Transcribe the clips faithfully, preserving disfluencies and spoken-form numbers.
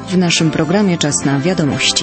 W naszym programie czas na wiadomości.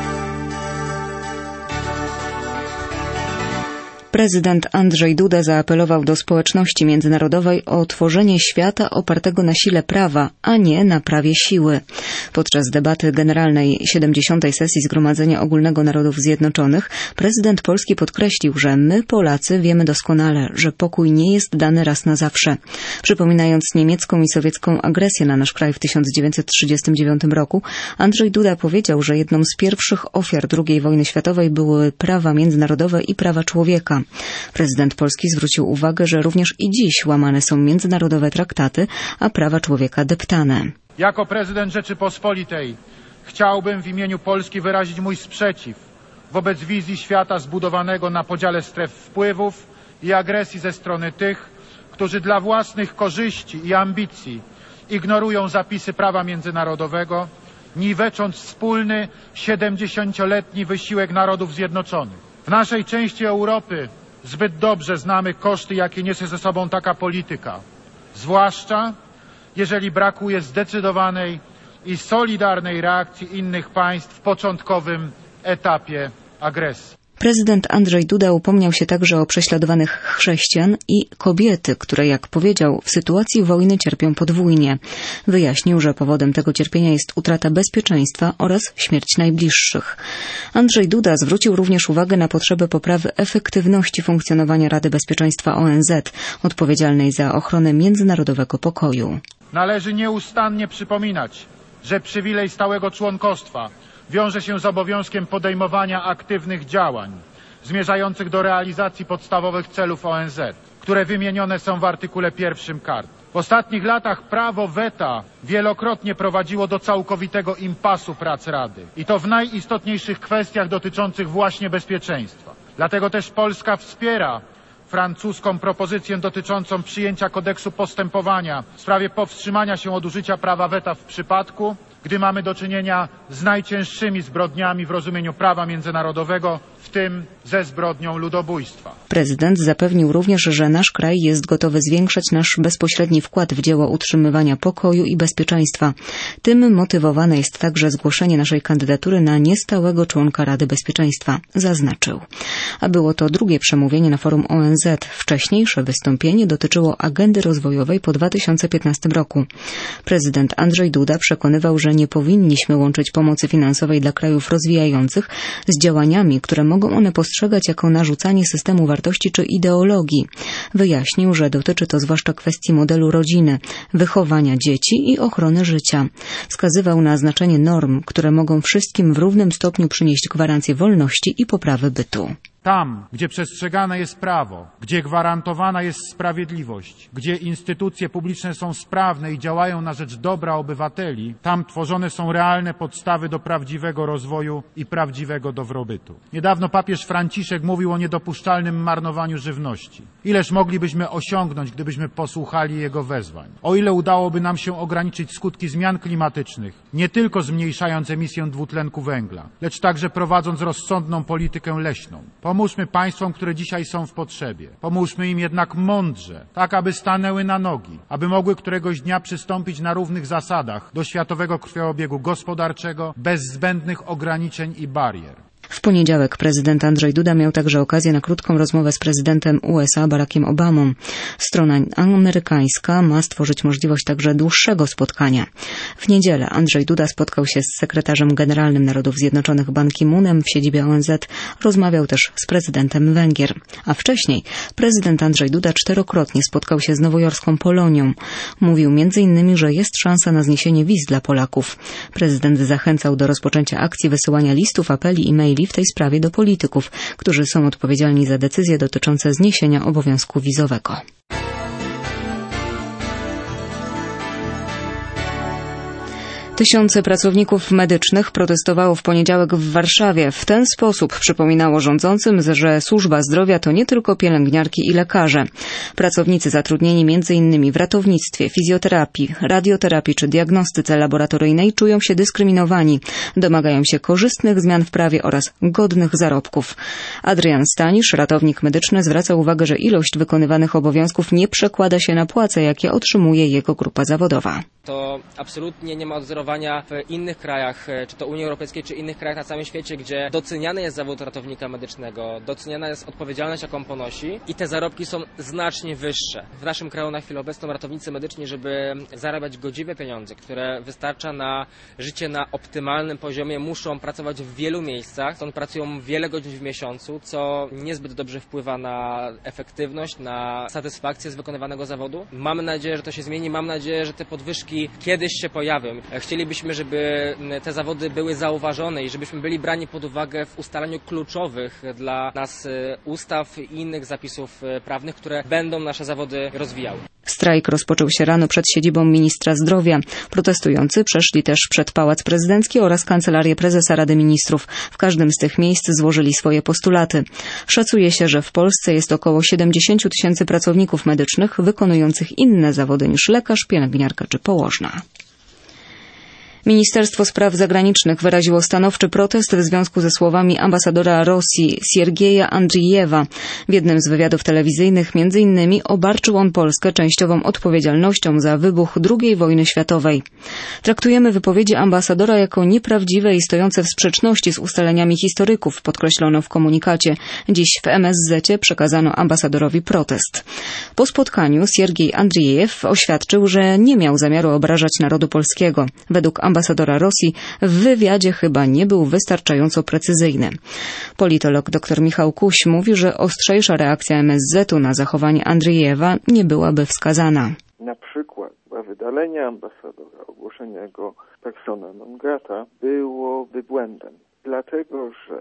Prezydent Andrzej Duda zaapelował do społeczności międzynarodowej o tworzenie świata opartego na sile prawa, a nie na prawie siły. Podczas debaty generalnej siedemdziesiątej sesji Zgromadzenia Ogólnego Narodów Zjednoczonych prezydent Polski podkreślił, że my, Polacy, wiemy doskonale, że pokój nie jest dany raz na zawsze. Przypominając niemiecką i sowiecką agresję na nasz kraj w tysiąc dziewięćset trzydziestym dziewiątym roku, Andrzej Duda powiedział, że jedną z pierwszych ofiar drugiej wojny światowej były prawa międzynarodowe i prawa człowieka. Prezydent Polski zwrócił uwagę, że również i dziś łamane są międzynarodowe traktaty, a prawa człowieka deptane. Jako prezydent Rzeczypospolitej chciałbym w imieniu Polski wyrazić mój sprzeciw wobec wizji świata zbudowanego na podziale stref wpływów i agresji ze strony tych, którzy dla własnych korzyści i ambicji ignorują zapisy prawa międzynarodowego, niwecząc wspólny siedemdziesięcioletni wysiłek Narodów Zjednoczonych. W naszej części Europy zbyt dobrze znamy koszty, jakie niesie ze sobą taka polityka, zwłaszcza jeżeli brakuje zdecydowanej i solidarnej reakcji innych państw w początkowym etapie agresji. Prezydent Andrzej Duda upomniał się także o prześladowanych chrześcijan i kobiety, które, jak powiedział, w sytuacji wojny cierpią podwójnie. Wyjaśnił, że powodem tego cierpienia jest utrata bezpieczeństwa oraz śmierć najbliższych. Andrzej Duda zwrócił również uwagę na potrzebę poprawy efektywności funkcjonowania Rady Bezpieczeństwa O N Z, odpowiedzialnej za ochronę międzynarodowego pokoju. Należy nieustannie przypominać, że przywilej stałego członkostwa wiąże się z obowiązkiem podejmowania aktywnych działań zmierzających do realizacji podstawowych celów O N Z, które wymienione są w artykule pierwszym Karty. W ostatnich latach prawo weta wielokrotnie prowadziło do całkowitego impasu prac Rady i to w najistotniejszych kwestiach dotyczących właśnie bezpieczeństwa. Dlatego też Polska wspiera francuską propozycję dotyczącą przyjęcia kodeksu postępowania w sprawie powstrzymania się od użycia prawa weta w przypadku, gdy mamy do czynienia z najcięższymi zbrodniami w rozumieniu prawa międzynarodowego, w tym ze zbrodnią ludobójstwa. Prezydent zapewnił również, że nasz kraj jest gotowy zwiększać nasz bezpośredni wkład w dzieło utrzymywania pokoju i bezpieczeństwa. Tym motywowane jest także zgłoszenie naszej kandydatury na niestałego członka Rady Bezpieczeństwa, zaznaczył. A było to drugie przemówienie na forum O N Z. Wcześniejsze wystąpienie dotyczyło agendy rozwojowej po dwa tysiące piętnastym roku. Prezydent Andrzej Duda przekonywał, że nie powinniśmy łączyć pomocy finansowej dla krajów rozwijających z działaniami, które mogą one postrzegać jako narzucanie systemu wartości czy ideologii. Wyjaśnił, że dotyczy to zwłaszcza kwestii modelu rodziny, wychowania dzieci i ochrony życia. Wskazywał na znaczenie norm, które mogą wszystkim w równym stopniu przynieść gwarancję wolności i poprawy bytu. Tam, gdzie przestrzegane jest prawo, gdzie gwarantowana jest sprawiedliwość, gdzie instytucje publiczne są sprawne i działają na rzecz dobra obywateli, tam tworzone są realne podstawy do prawdziwego rozwoju i prawdziwego dobrobytu. Niedawno papież Franciszek mówił o niedopuszczalnym marnowaniu żywności. Ileż moglibyśmy osiągnąć, gdybyśmy posłuchali jego wezwań? O ile udałoby nam się ograniczyć skutki zmian klimatycznych, nie tylko zmniejszając emisję dwutlenku węgla, lecz także prowadząc rozsądną politykę leśną. Pomóżmy państwom, które dzisiaj są w potrzebie. Pomóżmy im jednak mądrze, tak aby stanęły na nogi, aby mogły któregoś dnia przystąpić na równych zasadach do światowego krwiobiegu gospodarczego, bez zbędnych ograniczeń i barier. W poniedziałek prezydent Andrzej Duda miał także okazję na krótką rozmowę z prezydentem U S A Barackiem Obamą. Strona amerykańska ma stworzyć możliwość także dłuższego spotkania. W niedzielę Andrzej Duda spotkał się z sekretarzem generalnym Narodów Zjednoczonych Ban Ki-moonem w siedzibie O N Z. Rozmawiał też z prezydentem Węgier. A wcześniej prezydent Andrzej Duda czterokrotnie spotkał się z nowojorską Polonią. Mówił między innymi, że jest szansa na zniesienie wiz dla Polaków. Prezydent zachęcał do rozpoczęcia akcji wysyłania listów, apeli i maili w tej sprawie do polityków, którzy są odpowiedzialni za decyzje dotyczące zniesienia obowiązku wizowego. Tysiące pracowników medycznych protestowało w poniedziałek w Warszawie. W ten sposób przypominało rządzącym, że służba zdrowia to nie tylko pielęgniarki i lekarze. Pracownicy zatrudnieni między innymi w ratownictwie, fizjoterapii, radioterapii czy diagnostyce laboratoryjnej czują się dyskryminowani. Domagają się korzystnych zmian w prawie oraz godnych zarobków. Adrian Stanisz, ratownik medyczny, zwraca uwagę, że ilość wykonywanych obowiązków nie przekłada się na płace, jakie otrzymuje jego grupa zawodowa. To absolutnie nie ma odzorowania funkcjonowania w innych krajach, czy to Unii Europejskiej, czy innych krajach na całym świecie, gdzie doceniany jest zawód ratownika medycznego, doceniana jest odpowiedzialność, jaką ponosi i te zarobki są znacznie wyższe. W naszym kraju na chwilę obecną ratownicy medyczni, żeby zarabiać godziwe pieniądze, które wystarcza na życie na optymalnym poziomie, muszą pracować w wielu miejscach, stąd pracują wiele godzin w miesiącu, co niezbyt dobrze wpływa na efektywność, na satysfakcję z wykonywanego zawodu. Mamy nadzieję, że to się zmieni, mam nadzieję, że te podwyżki kiedyś się pojawią. Chcielibyśmy, żeby te zawody były zauważone i żebyśmy byli brani pod uwagę w ustalaniu kluczowych dla nas ustaw i innych zapisów prawnych, które będą nasze zawody rozwijały. Strajk rozpoczął się rano przed siedzibą ministra zdrowia. Protestujący przeszli też przed Pałac Prezydencki oraz Kancelarię Prezesa Rady Ministrów. W każdym z tych miejsc złożyli swoje postulaty. Szacuje się, że w Polsce jest około siedemdziesiąt tysięcy pracowników medycznych wykonujących inne zawody niż lekarz, pielęgniarka czy położna. Ministerstwo Spraw Zagranicznych wyraziło stanowczy protest w związku ze słowami ambasadora Rosji Siergieja Andrijewa. W jednym z wywiadów telewizyjnych między innymi obarczył on Polskę częściową odpowiedzialnością za wybuch drugiej wojny światowej. Traktujemy wypowiedzi ambasadora jako nieprawdziwe i stojące w sprzeczności z ustaleniami historyków, podkreślono w komunikacie. Dziś w M S Z przekazano ambasadorowi protest. Po spotkaniu Siergiej Andrijew oświadczył, że nie miał zamiaru obrażać narodu polskiego. Według ambasadora Rosji w wywiadzie chyba nie był wystarczająco precyzyjny. Politolog dr Michał Kuś mówi, że ostrzejsza reakcja M S Z-u na zachowanie Andrijewa nie byłaby wskazana. Na przykład wydalenie ambasadora, ogłoszenie go persona non grata byłoby błędem, dlatego że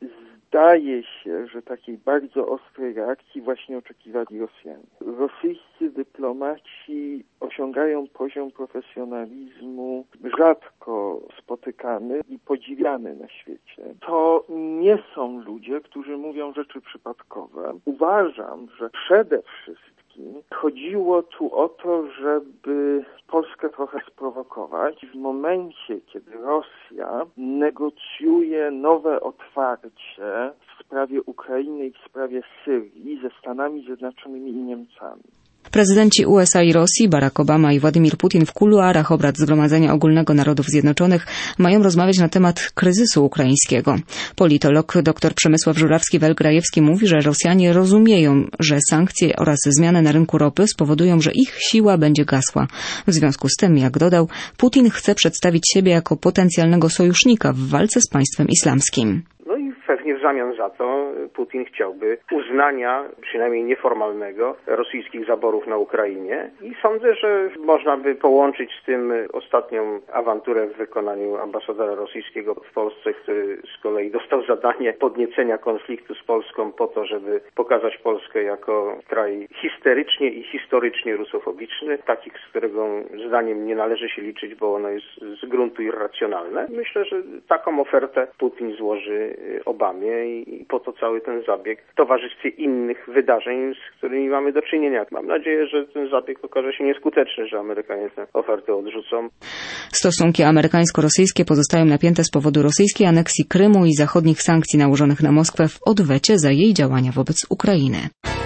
zdaje się, że takiej bardzo ostrej reakcji właśnie oczekiwali Rosjanie. Rosyjscy dyplomaci osiągają poziom profesjonalizmu rzadko spotykany i podziwiany na świecie. To nie są ludzie, którzy mówią rzeczy przypadkowe. Uważam, że przede wszystkim chodziło tu o to, żeby Polskę trochę sprowokować. W momencie, kiedy Rosja negocjuje nowe otwarcie w sprawie Ukrainy i w sprawie Syrii ze Stanami Zjednoczonymi i Niemcami. Prezydenci U S A i Rosji, Barack Obama i Władimir Putin w kuluarach obrad Zgromadzenia Ogólnego Narodów Zjednoczonych mają rozmawiać na temat kryzysu ukraińskiego. Politolog dr Przemysław Żurawski-Welgrajewski mówi, że Rosjanie rozumieją, że sankcje oraz zmiany na rynku ropy spowodują, że ich siła będzie gasła. W związku z tym, jak dodał, Putin chce przedstawić siebie jako potencjalnego sojusznika w walce z państwem islamskim. Pewnie w zamian za to Putin chciałby uznania, przynajmniej nieformalnego, rosyjskich zaborów na Ukrainie i sądzę, że można by połączyć z tym ostatnią awanturę w wykonaniu ambasadora rosyjskiego w Polsce, który z kolei dostał zadanie podniecenia konfliktu z Polską po to, żeby pokazać Polskę jako kraj histerycznie i historycznie rusofobiczny, takich, z którego zdaniem nie należy się liczyć, bo ono jest z gruntu irracjonalne. Myślę, że taką ofertę Putin złoży Obamie i po to cały ten zabieg w towarzystwie innych wydarzeń, z którymi mamy do czynienia. Mam nadzieję, że ten zabieg okaże się nieskuteczny, że Amerykanie tę ofertę odrzucą. Stosunki amerykańsko-rosyjskie pozostają napięte z powodu rosyjskiej aneksji Krymu i zachodnich sankcji nałożonych na Moskwę w odwecie za jej działania wobec Ukrainy.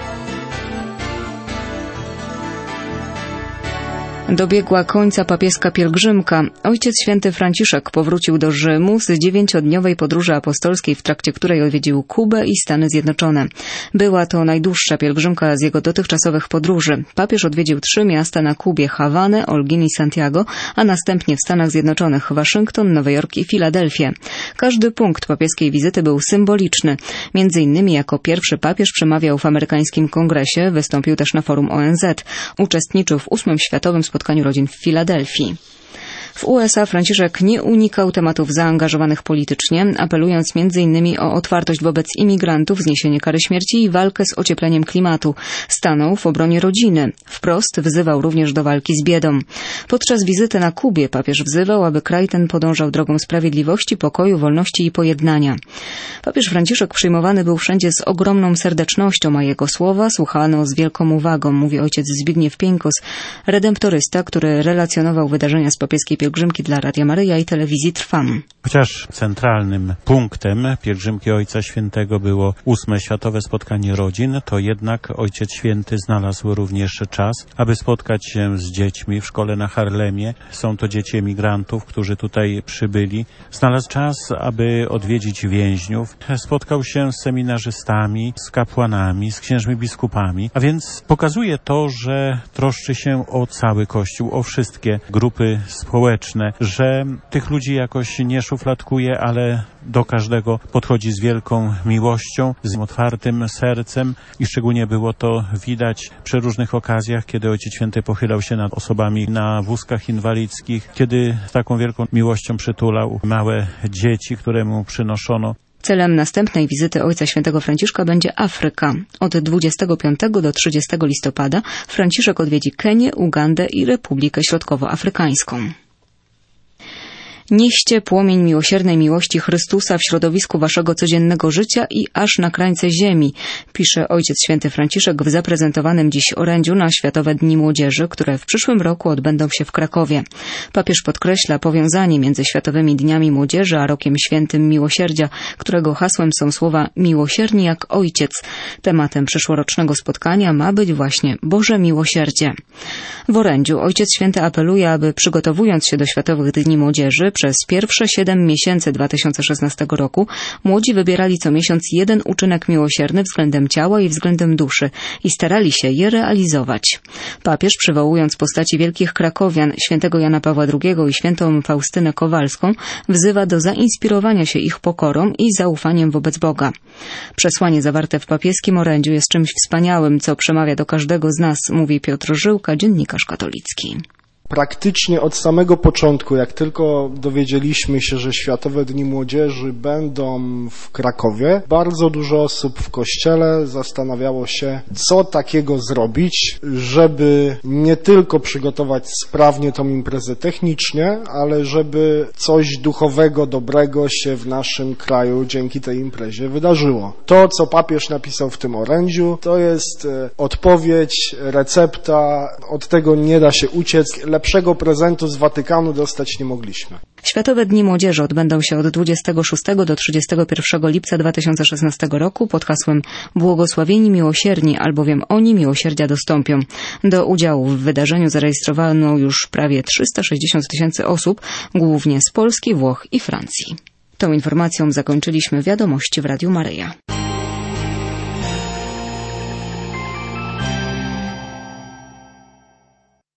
Dobiegła końca papieska pielgrzymka. Ojciec Święty Franciszek powrócił do Rzymu z dziewięciodniowej podróży apostolskiej, w trakcie której odwiedził Kubę i Stany Zjednoczone. Była to najdłuższa pielgrzymka z jego dotychczasowych podróży. Papież odwiedził trzy miasta na Kubie: Hawanę, Olgin i Santiago, a następnie w Stanach Zjednoczonych Waszyngton, Nowy Jork i Filadelfię. Każdy punkt papieskiej wizyty był symboliczny. Między innymi jako pierwszy papież przemawiał w amerykańskim kongresie, wystąpił też na forum O N Z. Uczestniczył w ósmym światowym spotkaniu rodzin w Filadelfii. W U S A Franciszek nie unikał tematów zaangażowanych politycznie, apelując między innymi o otwartość wobec imigrantów, zniesienie kary śmierci i walkę z ociepleniem klimatu. Stanął w obronie rodziny. Wprost wzywał również do walki z biedą. Podczas wizyty na Kubie papież wzywał, aby kraj ten podążał drogą sprawiedliwości, pokoju, wolności i pojednania. Papież Franciszek przyjmowany był wszędzie z ogromną serdecznością, a jego słowa słuchano z wielką uwagą, mówi ojciec Zbigniew Pieńkos, redemptorysta, który relacjonował wydarzenia z papieskiej pielgrzymki pielgrzymki dla Radia Maryja i telewizji Trwam. Chociaż centralnym punktem pielgrzymki Ojca Świętego było ósme Światowe Spotkanie Rodzin, to jednak Ojciec Święty znalazł również czas, aby spotkać się z dziećmi w szkole na Harlemie. Są to dzieci emigrantów, którzy tutaj przybyli. Znalazł czas, aby odwiedzić więźniów. Spotkał się z seminarzystami, z kapłanami, z księżmi biskupami. A więc pokazuje to, że troszczy się o cały Kościół, o wszystkie grupy społeczne, że tych ludzi jakoś nie szufladkuje, ale do każdego podchodzi z wielką miłością, z otwartym sercem i szczególnie było to widać przy różnych okazjach, kiedy Ojciec Święty pochylał się nad osobami na wózkach inwalidzkich, kiedy z taką wielką miłością przytulał małe dzieci, które mu przynoszono. Celem następnej wizyty Ojca Świętego Franciszka będzie Afryka. Od dwudziestego piątego do trzydziestego listopada Franciszek odwiedzi Kenię, Ugandę i Republikę Środkowoafrykańską. Nieście płomień miłosiernej miłości Chrystusa w środowisku waszego codziennego życia i aż na krańce ziemi, pisze Ojciec Święty Franciszek w zaprezentowanym dziś orędziu na Światowe Dni Młodzieży, które w przyszłym roku odbędą się w Krakowie. Papież podkreśla powiązanie między Światowymi Dniami Młodzieży a Rokiem Świętym Miłosierdzia, którego hasłem są słowa miłosierni jak Ojciec. Tematem przyszłorocznego spotkania ma być właśnie Boże Miłosierdzie. W orędziu Ojciec Święty apeluje, aby przygotowując się do Światowych Dni Młodzieży, przez pierwsze siedem miesięcy dwa tysiące szesnastego roku młodzi wybierali co miesiąc jeden uczynek miłosierny względem ciała i względem duszy i starali się je realizować. Papież, przywołując postaci wielkich krakowian, świętego Jana Pawła drugiego i świętą Faustynę Kowalską, wzywa do zainspirowania się ich pokorą i zaufaniem wobec Boga. Przesłanie zawarte w papieskim orędziu jest czymś wspaniałym, co przemawia do każdego z nas, mówi Piotr Żyłka, dziennikarz katolicki. Praktycznie od samego początku, jak tylko dowiedzieliśmy się, że Światowe Dni Młodzieży będą w Krakowie, bardzo dużo osób w kościele zastanawiało się, co takiego zrobić, żeby nie tylko przygotować sprawnie tą imprezę technicznie, ale żeby coś duchowego, dobrego się w naszym kraju dzięki tej imprezie wydarzyło. To, co papież napisał w tym orędziu, to jest odpowiedź, recepta, od tego nie da się uciec. Lepszego prezentu z Watykanu dostać nie mogliśmy. Światowe Dni Młodzieży odbędą się od dwudziestego szóstego do trzydziestego pierwszego lipca dwa tysiące szesnastego roku pod hasłem Błogosławieni miłosierni, albowiem oni miłosierdzia dostąpią. Do udziału w wydarzeniu zarejestrowano już prawie trzysta sześćdziesiąt tysięcy osób, głównie z Polski, Włoch i Francji. Tą informacją zakończyliśmy wiadomości w Radiu Maryja.